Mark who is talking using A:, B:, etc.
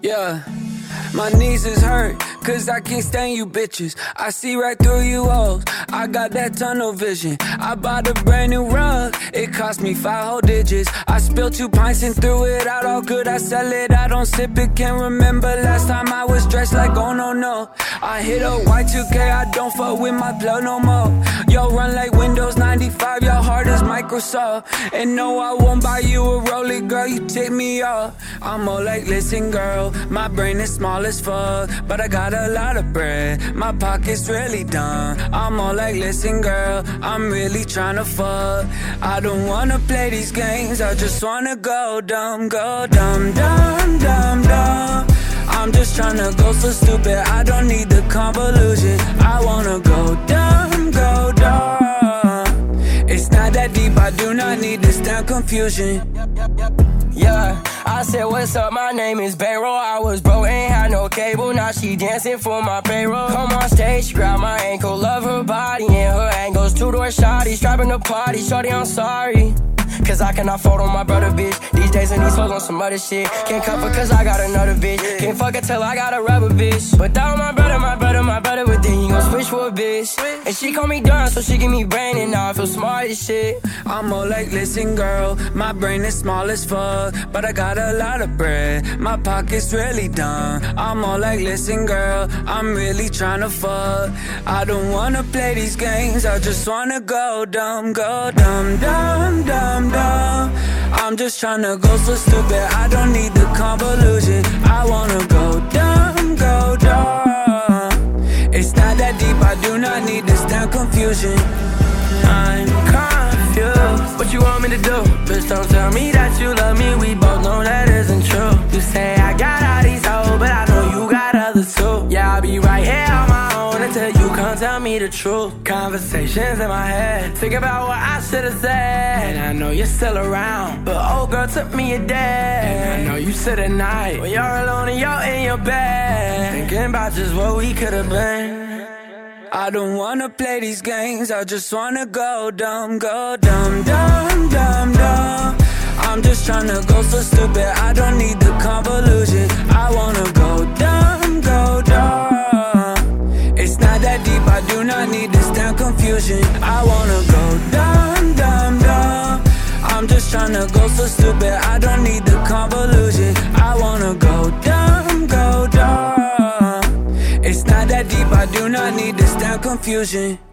A: Yeah, my knees is hurt, cause I can't stand you bitches. I see right through you hoes, I got that tunnel vision. I bought a brand new rug, it cost me 5 whole digits. I spilled 2 pints and threw it out, all good, I sell it, I don't sip it. Can't remember last time I was dressed like, oh no, no. I hit a Y2K, I don't fuck with my plug no more. Yo, run like Windows 95, y'all hard as Microsoft. And no, I won't buy you a Rollie, girl, you tip me off. I'm more like, listen girl, my brain is small as fuck, but I got a lot of bread, my pocket's really done. I'm more like, listen girl, I'm really tryna fuck. I don't wanna play these games, I just wanna go dumb, dumb, dumb, dumb. I'm just tryna go so stupid, I don't need the convolution. I wanna go dumb, it's not that deep, I do not need this damn confusion.
B: Yeah, I said, what's up, my name is Bankroll. I was broke, ain't had no cable, now she dancing for my payroll. Come on stage, she grab my ankle, love her body and her angles. 2-door shawty, strapping the party, shorty, I'm sorry, cause I cannot fold on my brother, bitch. These days and these hoes on some other shit. Can't cuff her cause I got another bitch. Can't fuck her till I got a rubber bitch. But that was my brother, but then he gon' switch for a bitch. And she call me dumb, so she give me brain, and now I feel smart as shit.
A: I'm more like, listen girl, my brain is small as fuck, but I got a lot of bread, my pocket's really done. I'm more like, listen girl, I'm really tryna fuck. I don't wanna play these games, I just wanna go dumb, dumb, dumb, dumb. I'm just tryna go so stupid, I don't need the convolution. I wanna go dumb, dumb. It's not that deep, I do not need this damn confusion.
B: I'm confused, what you want me to do? Bitch, don't tell me that you love me, we both know that isn't true. You say I got all these hoes, but I know you got others too. Yeah, I'll be right here on my own until you come tell me the truth. Conversations in my head, think about what I should've said. And I know you're still around, but old girl took me a day. And I know you sit at night when you're alone and you're in your bed, thinking about just what we could've been.
A: I don't wanna play these games, I just wanna go dumb, dumb, dumb, dumb. I'm just tryna go so stupid, I don't need the convolution. I wanna go dumb, dumb. It's not that deep, I do not need this damn confusion. I wanna go dumb, dumb. I'm just tryna go so stupid, I don't need the convolution. I wanna go dumb, dumb. It's not that deep, I do not need this damn confusion.